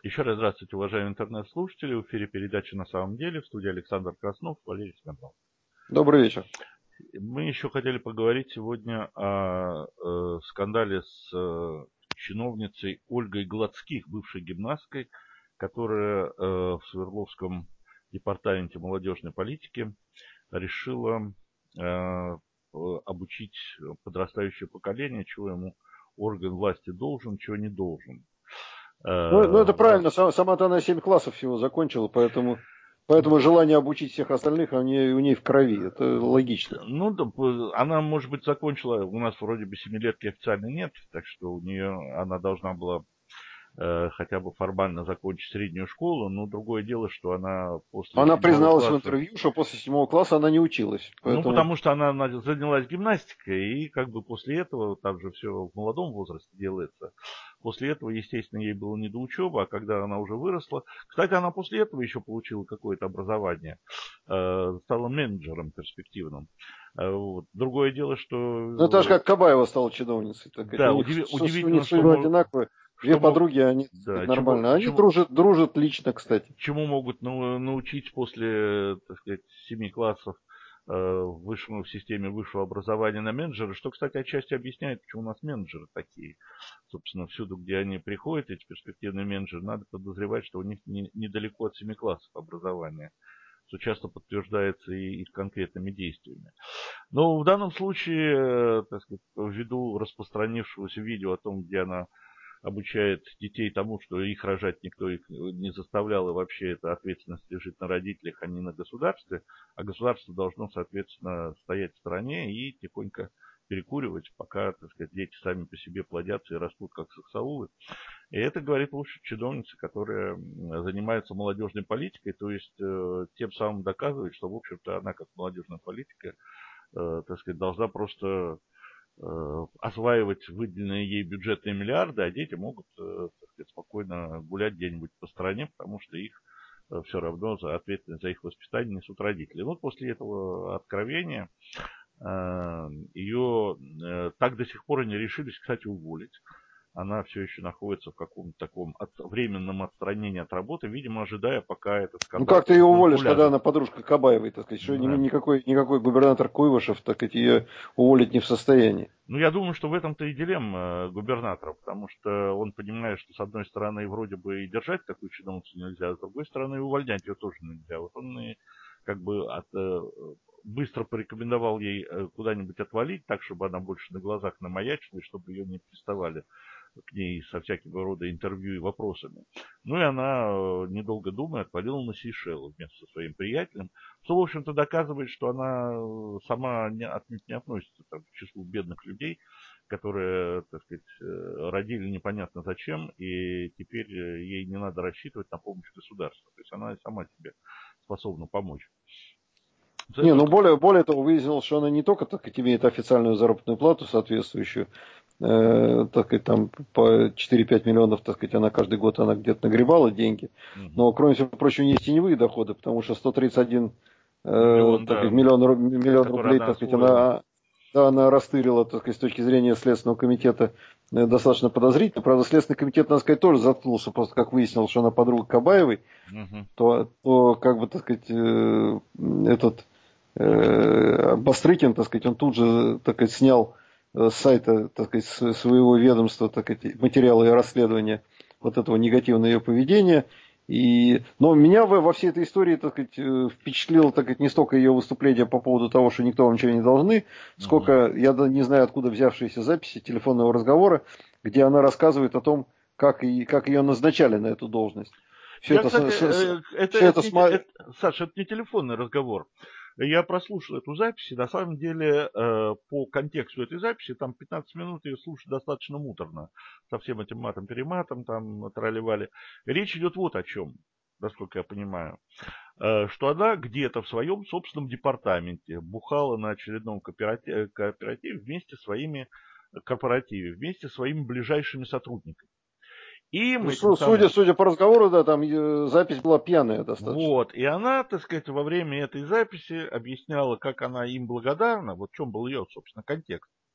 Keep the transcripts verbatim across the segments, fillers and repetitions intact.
Еще раз здравствуйте, уважаемые интернет-слушатели. В эфире передача «На самом деле». В студии Александр Краснов, Валерий Смирнов. Добрый вечер. Мы еще хотели поговорить сегодня о э, скандале с э, чиновницей Ольгой Гладских, бывшей гимнасткой, которая э, в Свердловском департаменте молодежной политики решила э, обучить подрастающее поколение, чего ему орган власти должен, чего не должен. Ну, ну это правильно, сама-то она семь классов всего закончила, поэтому, поэтому желание обучить всех остальных у нее, у нее в крови, это логично. Ну, да, она, может быть, закончила, у нас вроде бы семилетки официально нет, так что у нее она должна была э, хотя бы формально закончить среднюю школу, но другое дело, что она после Она седьмого призналась класса... в интервью, что после седьмого класса она не училась. Поэтому... Ну, Поэтому... потому что она занялась гимнастикой, и как бы после этого, там же все в молодом возрасте делается, после этого, естественно, ей было не до учебы, а когда она уже выросла... Кстати, она после этого еще получила какое-то образование, э, стала менеджером перспективным. Вот. Другое дело, что... Ну, это же как Кабаева стала чиновницей. Так да, у них, удив... у удивительно, них что... судьба одинаковая. Две что подруги, они да, нормально. чему, Они чему, дружат, дружат лично, кстати. Чему могут научить после, так сказать, семи классов э, в, высшем, в системе высшего образования на менеджеры, что, кстати, отчасти объясняет, почему у нас менеджеры такие. Собственно, всюду, где они приходят, эти перспективные менеджеры, надо подозревать, что у них не, недалеко от семи классов образования, что часто подтверждается и их конкретными действиями. Но в данном случае, так сказать, ввиду распространившегося видео о том, где она обучает детей тому, что их рожать никто их не заставлял, и вообще эта ответственность лежит на родителях, а не на государстве, а государство должно, соответственно, стоять в стороне и тихонько перекуривать, пока, так сказать, дети сами по себе плодятся и растут как саксаулы. И это говорит лучше чиновница, которая занимается молодежной политикой, то есть э, тем самым доказывает, что, в общем-то, она как молодежная политика, э, так сказать, должна просто осваивать выделенные ей бюджетные миллиарды, а дети могут, так сказать, спокойно гулять где-нибудь по стране, потому что их все равно за ответственность за их воспитание несут родители. Вот после этого откровения ее так до сих пор и не решились, кстати, уволить. Она все еще находится в каком-то таком от, временном отстранении от работы, видимо, ожидая, пока этот скандал... Ну, как ты ее уволишь, когда она подружка Кабаевой, так сказать, что да. никакой, никакой губернатор Куйвашев, так сказать, ее уволить не в состоянии. Ну, я думаю, что в этом-то и дилемма губернатора, потому что он понимает, что, с одной стороны, вроде бы и держать такую чиновницу нельзя, а с другой стороны, и увольнять ее тоже нельзя. Вот он и как бы от, быстро порекомендовал ей куда-нибудь отвалить, так, чтобы она больше на глазах намаячила, и чтобы ее не приставали к ней со всякого рода интервью и вопросами. Ну и она, недолго думая, отвалила на Сейшелы вместе со своим приятелем, что, в общем-то, доказывает, что она сама не, отнюдь не относится там, к числу бедных людей, которые, так сказать, родили непонятно зачем, и теперь ей не надо рассчитывать на помощь государства. То есть она сама себе способна помочь. Не, ну более, более того, выяснилось, что она не только так сказать, имеет официальную заработную плату соответствующую, э, так сказать, там по четыре-пять миллионов, так сказать, она каждый год она где-то нагребала деньги, угу. Но, кроме всего прочего, у нее есть теневые доходы, потому что сто тридцать один э, миллион, так сказать, да, миллион, миллион рублей, так сказать, она, да, она растырила, так сказать, с точки зрения Следственного комитета достаточно подозрительно. Правда, Следственный комитет, надо сказать, тоже заткнулся, просто как выяснилось, что она подруга Кабаевой, угу. то, то, как бы, так сказать, э, этот Бастрыкин, так сказать, он тут же, так сказать, снял с сайта, так сказать, своего ведомства, так сказать, материалы расследования вот этого негативного ее поведения. И, но меня во, во всей этой истории, так сказать, впечатлило, так сказать, не столько ее выступление по поводу того, что никто вам ничего не должны, сколько, uh-huh. я не знаю, откуда взявшиеся записи телефонного разговора, где она рассказывает о том, как, и, как ее назначали на эту должность. Все я, это, кстати, с, это, это, это, не, см... это, Саша, это не телефонный разговор. Я прослушал эту запись, и на самом деле э, по контексту этой записи, там пятнадцать минут ее слушать достаточно муторно, со всем этим матом-перематом, там тролливали. Речь идет вот о чем, насколько я понимаю, э, что она где-то в своем собственном департаменте бухала на очередном кооперативе, кооперативе вместе со своими корпоративе, вместе со своими ближайшими сотрудниками. И ну, судя, самым... судя по разговору, да, там э, запись была пьяная достаточно. Вот, и она, так сказать, во время этой записи объясняла, как она им благодарна, вот в чем был ее, собственно, контекст,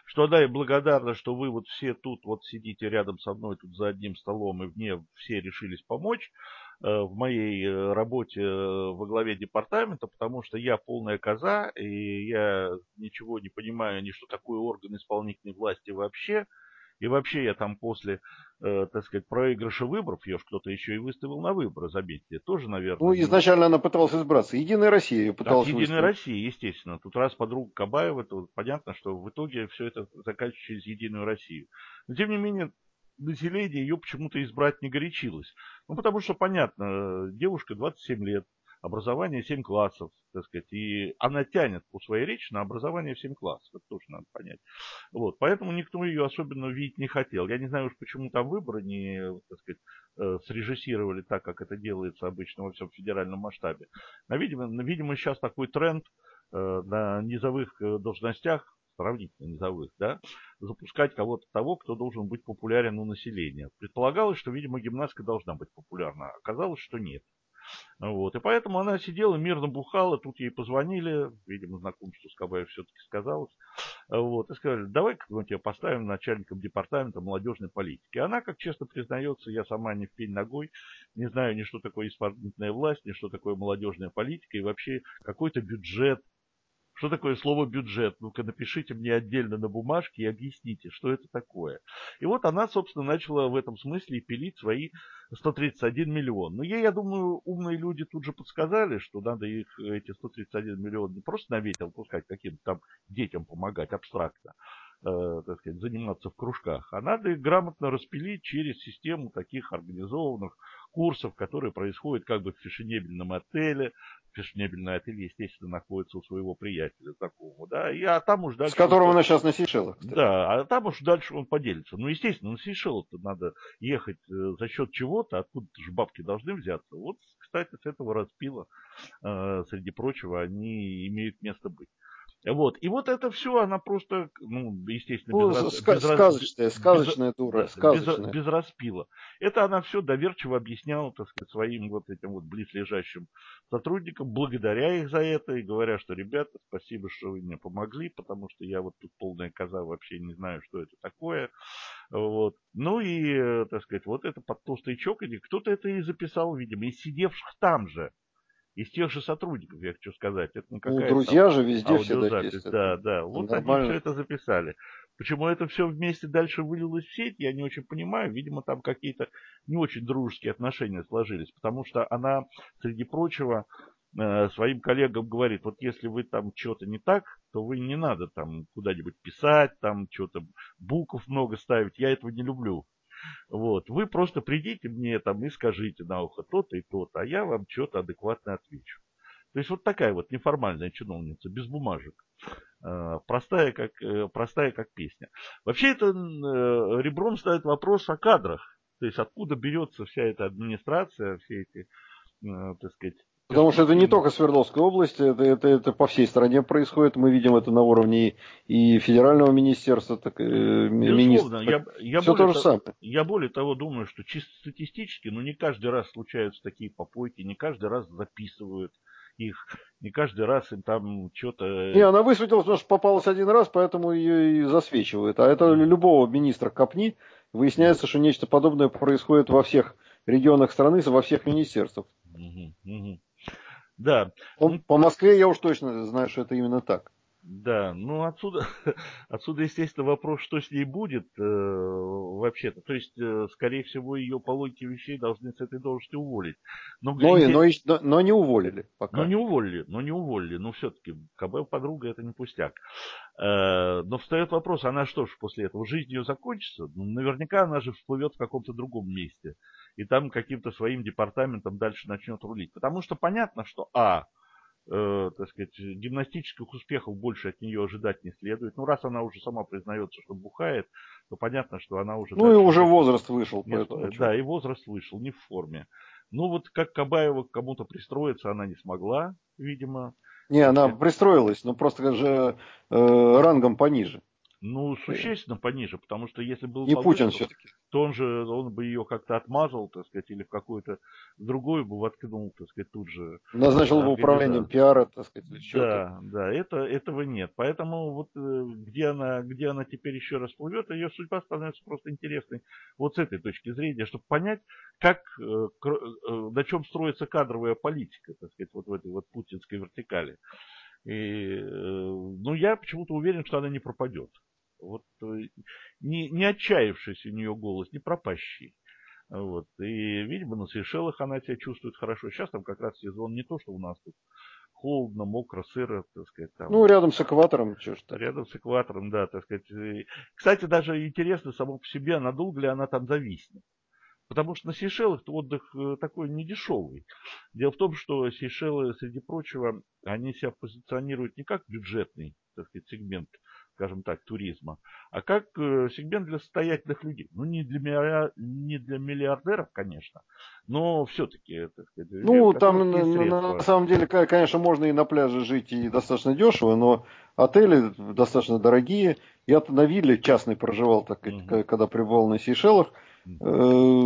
что она и благодарна, что вы вот все тут вот сидите рядом со мной тут за одним столом, и мне все решились помочь э, в моей э, работе э, во главе департамента, потому что я полная коза, и я ничего не понимаю, ни что такое орган исполнительной власти вообще. И вообще я там после, э, так сказать, проигрыша выборов, ее ж кто-то еще и выставил на выборы, заметьте, тоже, Ну, наверное, не... изначально она пыталась избраться. Единая Россия ее От пыталась «Единой выставить. России», естественно. Тут раз подруга Кабаева, то понятно, что в итоге все это заканчивается через «Единую Россию». Но, тем не менее, население ее почему-то избрать не горячилось. Ну, потому что, понятно, девушка двадцать семь лет, образование семь классов, так сказать, и она тянет по своей речи на образование в семь классов, это тоже надо понять. Вот, поэтому никто ее особенно видеть не хотел. Я не знаю уж, почему там выборы не, так сказать, э, срежиссировали так, как это делается обычно во всем федеральном масштабе. Но, видимо, но, видимо, сейчас такой тренд э, на низовых э, должностях, сравнительно низовых, да, запускать кого-то того, кто должен быть популярен у населения. Предполагалось, что, видимо, гимнастка должна быть популярна, а оказалось, что нет. Вот. И поэтому она сидела, мирно бухала, тут ей позвонили, видимо, знакомство с Кабаевой все-таки сказалось, вот, и сказали, давай-ка мы тебя поставим начальником департамента молодежной политики. Она, как честно признается, я сама не в пень ногой, не знаю ни что такое исполнительная власть, ни что такое молодежная политика, и вообще какой-то бюджет. Что такое слово бюджет? Ну-ка напишите мне отдельно на бумажке и объясните, что это такое. И вот она, собственно, начала в этом смысле пилить свои сто тридцать один миллион. Но ей, я думаю, умные люди тут же подсказали, что надо их, эти сто тридцать один миллион, не просто на ветер пускать, каким-то там детям помогать абстрактно, э, так сказать, заниматься в кружках, а надо их грамотно распилить через систему таких организованных курсов, которые происходят как бы в фешенебельном отеле. Фешенебельный отель, естественно, находится у своего приятеля такого, да, и а там уж С дальше он... которым она сейчас на Сейшелах, кстати. Да, а там уж дальше он поделится. Ну, естественно, на Сейшелы-то надо ехать э, за счет чего-то, откуда-то же бабки должны взяться. Вот, кстати, с этого распила, э, среди прочего, они имеют место быть. Вот. И вот это все, она просто, ну, естественно, без, Ну, раз, ска- без, раз- сказочная, без, сказочная дура, да, без, сказочная. без распила. Это она все доверчиво объясняла, так сказать, своим вот этим вот близлежащим сотрудникам, благодаря их за это и говоря, что, ребята, спасибо, что вы мне помогли, потому что я вот тут полная коза, вообще не знаю, что это такое. Вот. Ну и, э, так сказать, вот это под толстый чоканье, кто-то это и записал, видимо, из сидевших там же. Из тех же сотрудников, я хочу сказать. Это не Ну, какая-то там друзья же везде всегда аудиозапись. есть. Это, Да, да. это Вот они все нормально. это записали. Почему это все вместе дальше вылилось в сеть, я не очень понимаю. Видимо, там какие-то не очень дружеские отношения сложились. Потому что она, среди прочего, э, своим коллегам говорит, вот если вы там что-то не так, то вы не надо там куда-нибудь писать, там что-то букв много ставить. Я этого не люблю. Вот. Вы просто придите мне там и скажите на ухо то-то и то-то, а я вам что-то адекватно отвечу. То есть вот такая вот неформальная чиновница, без бумажек. Э, Простая как, э, простая как песня. Вообще это э, ребром ставит вопрос о кадрах. То есть откуда берется вся эта администрация, все эти, э, так сказать, Потому что это не перспективные... только Свердловская область, это, это, это по всей стране происходит. Мы видим это на уровне и федерального министерства, так, э, Безусловно, министров. Так, я, я, все более, то же то- самое. я более того думаю, что чисто статистически, ну не каждый раз случаются такие попойки, не каждый раз записывают их, не каждый раз им там Не, что-то... она высветилась, потому что попалась один раз, поэтому ее и засвечивают. А это любого министра копни, выясняется, что нечто подобное происходит во всех регионах страны, во всех министерствах. Мгм, мгм. Да, По, ну по Москве я уж точно знаю, что это именно так. да, ну отсюда, отсюда, естественно, вопрос, что с ней будет э, вообще-то. То есть, э, скорее всего, ее по логике вещей должны с этой должности уволить. Но, Но, и- инте- но, и- но, но не уволили но пока. не уволили, но не уволили. Но все-таки КБ подруга это не пустяк. Э, Но встает вопрос, она что ж после этого, жизнь ее закончится? Ну, наверняка она же всплывет в каком-то другом месте. И там каким-то своим департаментом дальше начнет рулить. Потому что понятно, что а, э, так сказать, гимнастических успехов больше от нее ожидать не следует. Ну, раз она уже сама признается, что бухает, то понятно, что она уже Ну и дальше уже не, возраст вышел, не поэтому стоит. что. Да, и возраст вышел, не в форме. Ну, вот как Кабаева к кому-то пристроиться она не смогла, видимо. Не, Так она сказать. пристроилась, но просто же э, рангом пониже. Ну, существенно пониже, потому что если был Не Путин повыше, все-таки. то он же, он бы ее как-то отмазал, так сказать, или в какую-то другую бы воткнул, так сказать, тут же Назначил бы управлением организацию. пиара, так сказать, или что-то. Да, да, это, этого нет. Поэтому вот э, где она, где она теперь еще раз плывет, ее судьба становится просто интересной вот с этой точки зрения, чтобы понять, как, э, кр- э, на чем строится кадровая политика, так сказать, вот в этой вот путинской вертикали. И, э, ну, я почему-то уверен, что она не пропадет. Вот э, не, не отчаявшийся у нее голос, не пропащий. Вот. И, видимо, на Сейшелах она себя чувствует хорошо. Сейчас там как раз сезон не то, что у нас тут холодно, мокро, сыро, так сказать, Ну, там рядом с экватором, что ж там. рядом с экватором, да, так сказать. И, кстати, даже интересно само по себе, надолго ли она там зависнет. Потому что на Сейшелах отдых э, такой недешевый. Дело в том, что Сейшелы, среди прочего, они себя позиционируют не как бюджетный, так сказать, сегмент, скажем так, туризма, а как э, сегмент для состоятельных людей. Ну, не для, миллиар- не для миллиардеров, конечно, но все-таки, так сказать, для людей, у Ну, которых там на, есть на- на средства. самом деле, ка- конечно, можно и на пляже жить и достаточно дешево, но отели достаточно дорогие. Я-то на вилле частной проживал, так сказать, Мгм. к- когда пребывал на Сейшелах. Мгм.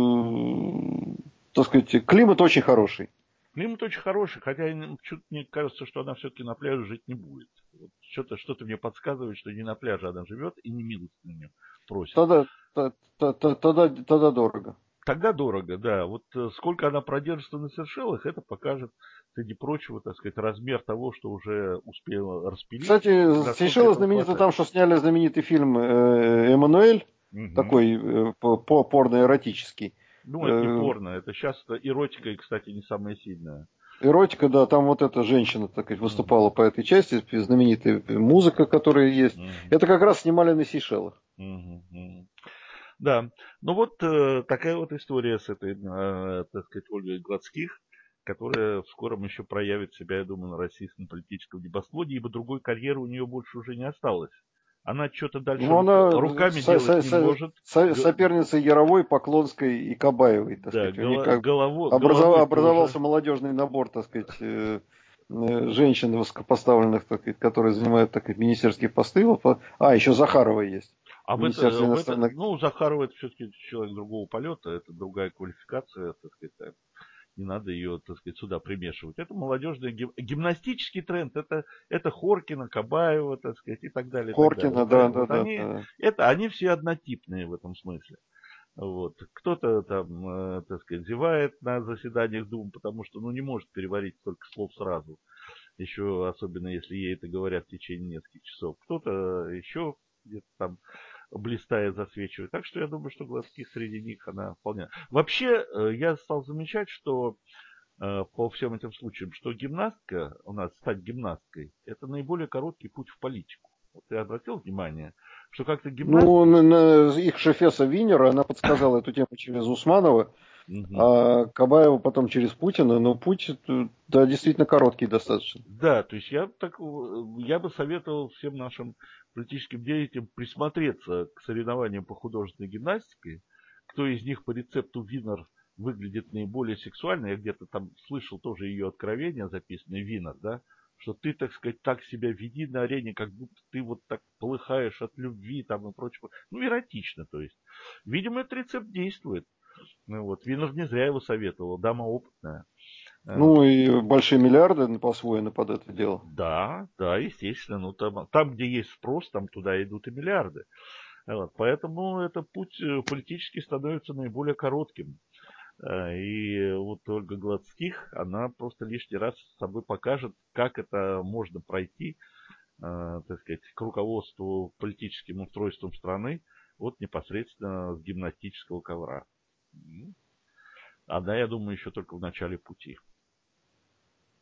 Э, Так сказать, климат очень хороший. Климат очень хороший, хотя чуть мне кажется, что она все-таки на пляже жить не будет. Вот что-то, что-то мне подсказывает, что не на пляже она живет и не милостыню просит. Тогда, та- та- та- тогда, тогда дорого. Тогда дорого, да. Вот э, сколько она продержится на Сейшелах, это покажет, среди прочего, так сказать, размер того, что уже успела распилить, и Кстати, насколько Сейшелы этого знамениты хватает. там, что сняли знаменитый фильм э, «Эммануэль», Мгм. такой э, по- по- порно-эротический. Ну, это не Э, порно, это сейчас эротика, и, кстати, не самая сильная. Эротика, да, там вот эта женщина так сказать, Мгм. выступала по этой части, знаменитая музыка, которая есть. Мгм. Это как раз снимали на Сейшелах. Мгм. Мгм. Да, ну вот э, такая вот история с этой, э, так сказать, Ольгой Гладских, которая в скором еще проявит себя, я думаю, на российском политическом небосводе, ибо другой карьеры у нее больше уже не осталось. Она что-то дальше Ну, рука- она руками со- делать со- не со- может. со- Г- соперница Яровой, Поклонской и Кабаевой, так да, сказать. У них голо- как голово- образов- головой тоже. образовался молодежный набор, так сказать, э, э, женщин высокопоставленных, так сказать, которые занимают так сказать, министерские посты. Вот, по- а, еще Захарова есть. А В в это, Министерстве в это, иностранных. ну, Захарова это все-таки человек другого полета, это другая квалификация, так сказать, не надо ее, так сказать, сюда примешивать. Это молодежный гим- гимнастический тренд, это, это Хоркина, Кабаева, так сказать, и так далее, и так далее. Хоркина, Вот, да, э, да, вот да, они, да. это, они все однотипные в этом смысле. Вот. Кто-то там, э, так сказать, зевает на заседаниях Думы, потому что, ну, не может переварить столько слов сразу. Еще, особенно если ей это говорят в течение нескольких часов. Кто-то еще где-то там блистает, засвечивает. Так что я думаю, что Гладских среди них она вполне. Вообще, э, я стал замечать, что э, по всем этим случаям, что гимнастка, у нас стать гимнасткой, это наиболее короткий путь в политику. Вот я обратил внимание, что как-то Ну, гимнастки... на- на их шефеса Винера, она подсказала эту тему через Усманова, Мгм. а Кабаева потом через Путина, но путь, э, да, действительно короткий достаточно. Да, то есть я, так, э, я бы советовал всем нашим политическим деятелям присмотреться к соревнованиям по художественной гимнастике, кто из них по рецепту Винер выглядит наиболее сексуально. Я где-то там слышал тоже ее откровения, записанные Винер, да, что ты, так сказать, так себя веди на арене, как будто ты вот так полыхаешь от любви там и прочего. Ну, эротично, то есть. Видимо, этот рецепт действует. Ну, вот, Винер не зря его советовал, дама опытная. Э, Ну и большие миллиарды посвоены под это дело. Да, да, естественно. Ну, там, там, где есть спрос, там туда идут и миллиарды. Вот, поэтому этот путь э, политически становится наиболее коротким. Э, И вот Ольга Гладских, она просто лишний раз с собой покажет, как это можно пройти, э, так сказать, к руководству политическим устройством страны вот непосредственно с гимнастического ковра. М. Она, я думаю, еще только в начале пути.